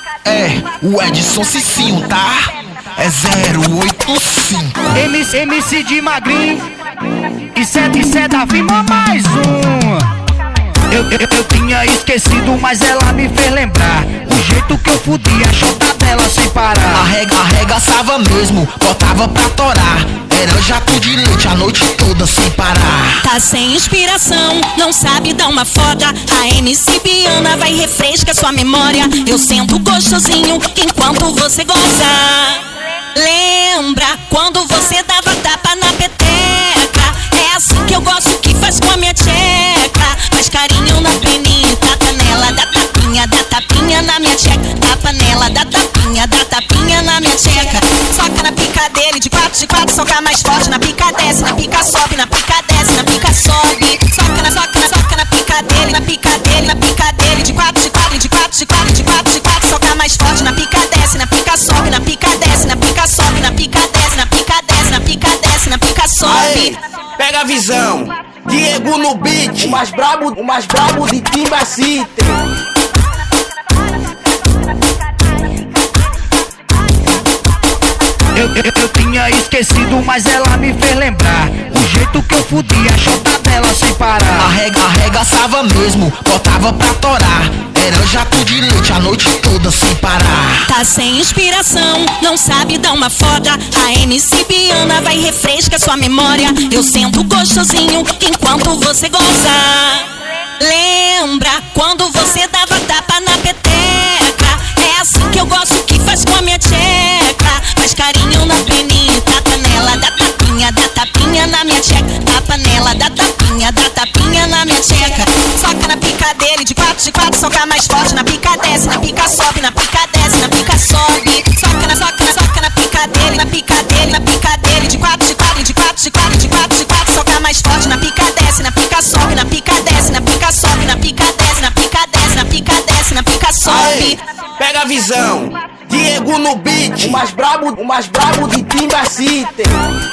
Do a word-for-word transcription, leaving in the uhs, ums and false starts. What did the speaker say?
É, o Edson Cicinho, tá? É zero oito cinco. M C, M C de magrinho. E sete, sete, Davi, mais um. Eu, eu, eu tinha esquecido, mas ela me fez lembrar o jeito que eu fudia a chota dela sem parar. Arrega, arregaçava mesmo, botava pra torar. Era jato de leite a noite toda sem parar. Tá sem inspiração, não sabe dar uma folga. A M C Biana vai refresca sua memória. Eu sento gostosinho enquanto você goza. Lembra quando você dava tapa na peteca? É assim que eu gosto que faz com a minha tcheca. Faz carinho na peninha, tapa nela, dá tapinha, dá tapinha na minha tcheca. Tapa nela, dá tapinha, dá tapinha na minha tcheca. Soca na pica dele, de quatro, de quatro, soca mais forte. Na pica desce, na pica sobe, na pica desce, na pica sobe. Soca na, soca na, soca na pica dele, na pica dele, na pica dele. De quatro, de quatro, de quatro, de quatro, de quatro, de quatro, soca mais forte. Na pica desce, na pica sobe, na pica desce, na pica sobe, na pica desce, na pica desce, na pica desce, na pica sobe. Aê, pega a visão, Diego no beat, o mais brabo, o mais brabo de Timba City. Eu, eu, eu tinha esquecido, mas ela me fez lembrar o jeito que eu fudia a chota dela sem parar. Arrega, arregaçava mesmo, botava pra torar. Era jato de leite a noite toda sem parar. Tá sem inspiração, não sabe dar uma folga. A M C Biana vai refresca sua memória. Eu sento gostosinho enquanto você goza. Lembra quando você dava tapa na peteca? É assim que eu gosto que faz com a minha tcheca. Faz carinho na peninha, tapa nela, dá tapinha, dá tapinha na minha tcheca. Tapa nela, dá tapinha, dá tapinha na minha tcheca. Soca na pica dele, de quatro, de quatro, soca mais forte. Na pica desce, na pica sobe, na pica desce, na pica sobe. Soca na, soca na, soca na pica dele, na pica dele, na pica dele. De quatro, de quatro, de quatro, de quatro, de quatro, de quatro, soca mais forte. Na pica desce, na pica sobe, na pica desce, na pica sobe, na pica desce, na pica desce, na pica desce, na pica sobe. Aê, pega a visão, Diego no beat, o mais brabo, o mais brabo de Timba City.